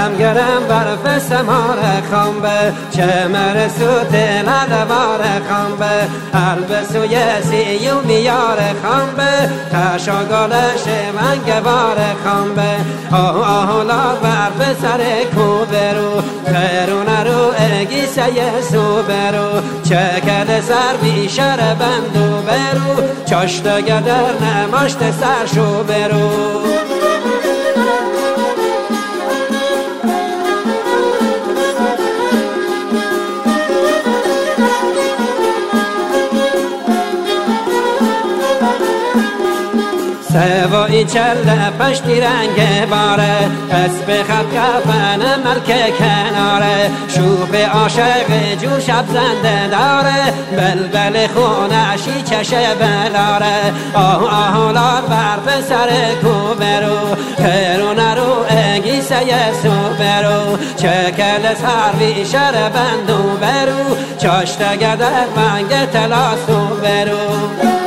گرم برف سمار خنبه چه مرسو تلالوار خنبه البسوی سیو میار خنبه تشاگالش منگوار خنبه آهولا برف سر کوبرو خیرون رو اگیسه سو برو چکل سر بیشر بندو برو چاشت گدر نماشت سر شو برو سوایی چله پشتی رنگ باره اسب خط کفن ملک کناره شوف عاشق جو شب زنده داره بلبل خونشی چشه بلاره آهولار برف سر کوبرو خیرون رو اگیسه سو برو چکل سروی شر بندو برو چاشت گدر منگ تلاسو برو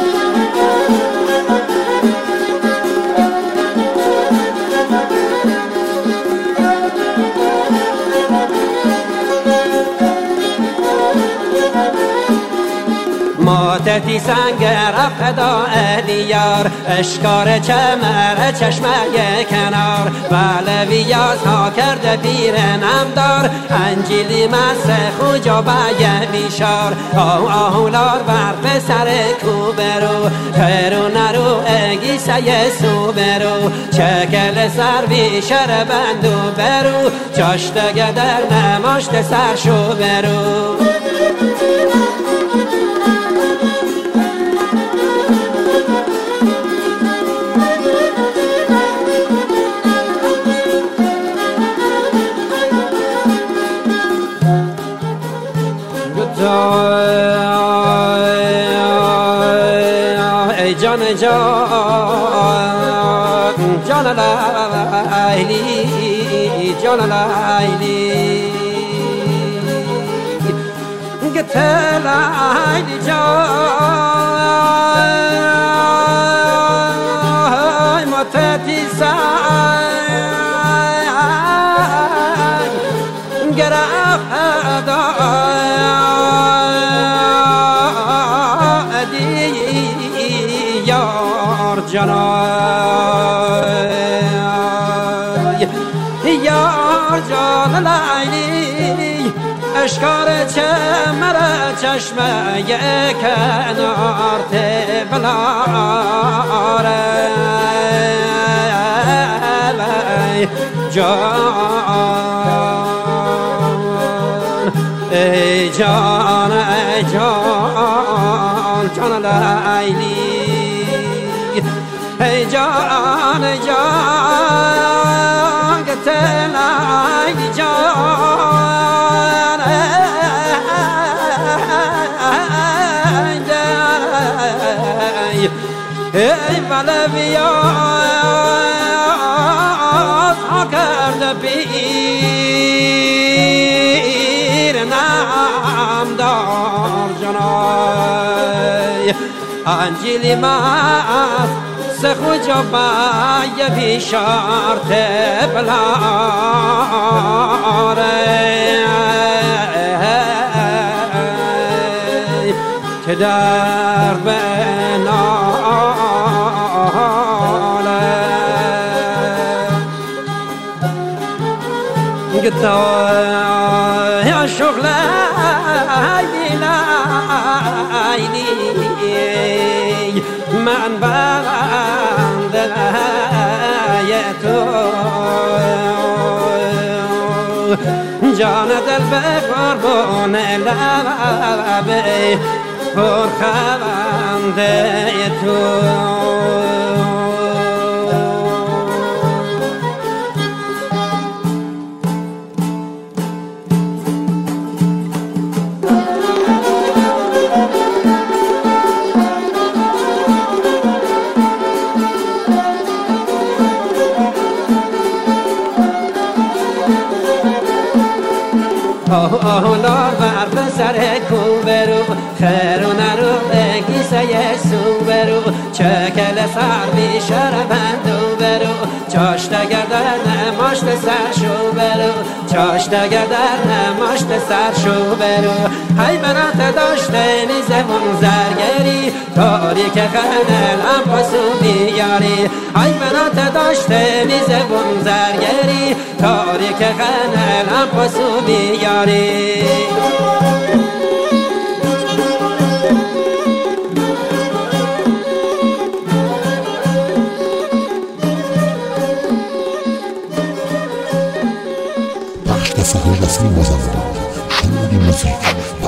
ماتتی سنگر فدا الیار اشکار چمر چشمه کنار بلویاز ها کرده پیر نمدار انجیلی مسه خوجا بگه بیشار آهولار برف سر کوبرو خیرون رو اگیسه سو برو چکل سر بیشر بندو برو چاشت گدر نماشت سر شو برو ای جان جان جان لیلی جان لیلی گت لیلی جان ماتتی سنگ گرفت جانای یار جان لیلی اشکار چمر چشمه کنار تبلاره جان ای جان ای جان جان لیلی ای جان جان گتلای جان ای بلویاز ها کرده پیر نامدار جانای انجیلی مست سخو جبا یه بیشارت بلاره که در بناله گتا یا شغل لیلی من بنده تو جان دل به قربان لبه پرخنده تو آهولا برف سر کوبرو خیرون رو اگیسه سو برو چکل سر بیشر بندو برو چاشت گردن ماشت سر شو برو چاشت گردن ماشت سر شو برو های برات داشته نیزمون زرگری تاریک خنل هم پاسو بیاری های برات داشته نیزمون زرگری تاریک خنل هم پاسو بیاری Sahur Nasıl Mozambique, Şunlu Müzik.